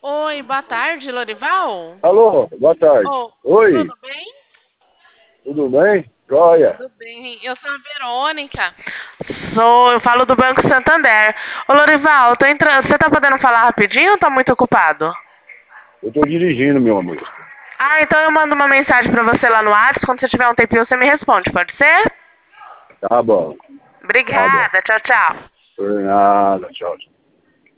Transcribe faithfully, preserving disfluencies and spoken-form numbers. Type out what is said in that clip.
Oi, boa tarde, Lorival. Alô, boa tarde. Oh, Oi, tudo bem? tudo bem? Joia. Tudo bem. Eu sou a Verônica. Sou, eu falo do Banco Santander. Ô, Lorival, eu tô entrando. Você tá podendo falar rapidinho ou tá muito ocupado? Eu tô dirigindo, meu amor. Ah, então eu mando uma mensagem pra você lá no WhatsApp. Quando você tiver um tempinho, você me responde, pode ser? Tá bom, tá bom. Obrigada, tchau, tchau. Por nada, tchau, tchau.